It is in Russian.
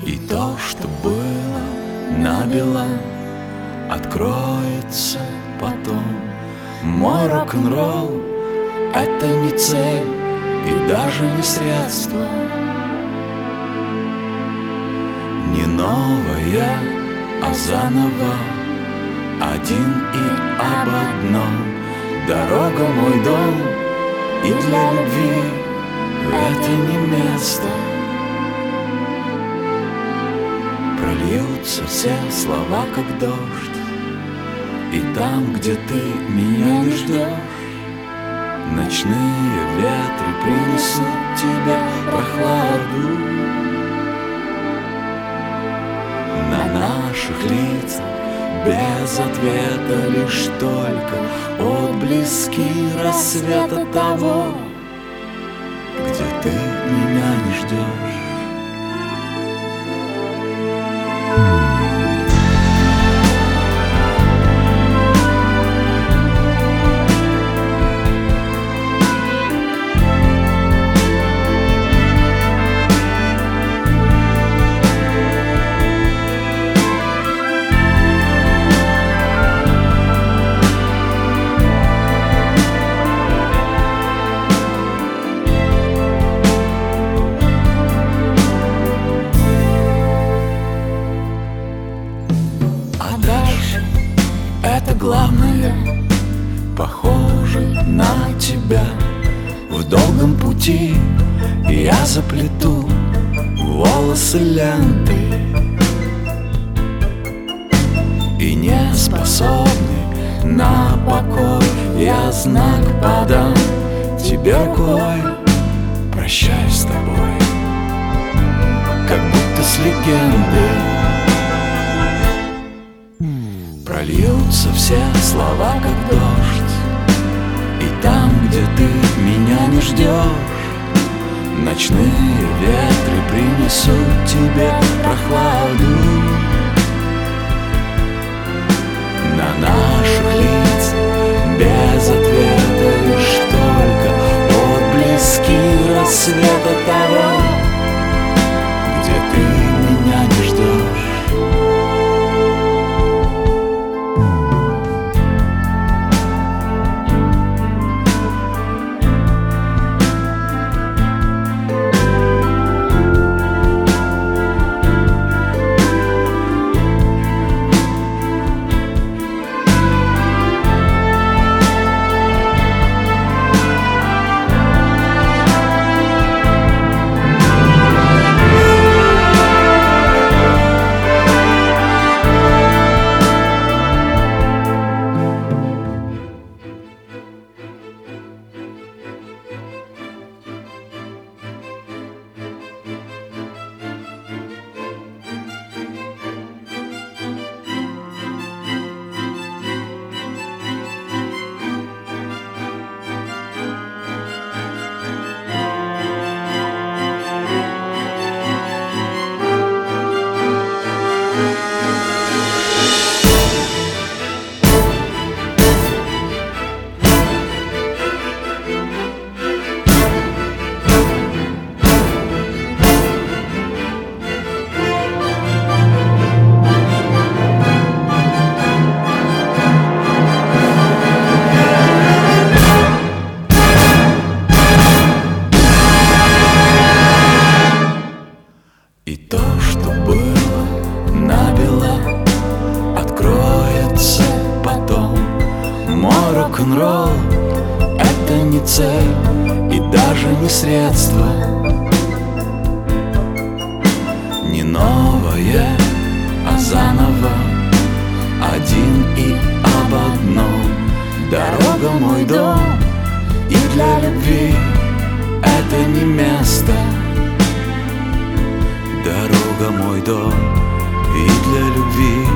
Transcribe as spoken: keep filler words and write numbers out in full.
И то, что было набело, откроется потом. Мой рок-н-ролл — это не цель и даже не средство, не новое, а заново, один и об одном. Дорога — мой дом, и для любви это не место. Прольются все слова, как дождь, и там, где ты меня не ждешь, ночные ветры принесут тебе прохладу. На наших лицах без ответа лишь только отблески рассвета того, где ты меня не ждешь. Это главное, похоже на тебя. В долгом пути я заплету волосы ленты, и не способный на покой я знак подам тебе рукой. Прощаюсь с тобой, как будто с легендой. Прольются все слова, как дождь, и там, где ты меня не ждешь, ночные ветры принесут тебе прохладу. На наших лицах без ответа лишь только отблески рассвета того, где ты меня не ждешь. И то, что было набело, откроется потом. Мой рок-н-ролл — это не цель и даже не средство, не новое, а заново, один и об одном. Дорога — мой дом, и для любви это не место. Дорога — мой дом, и для любви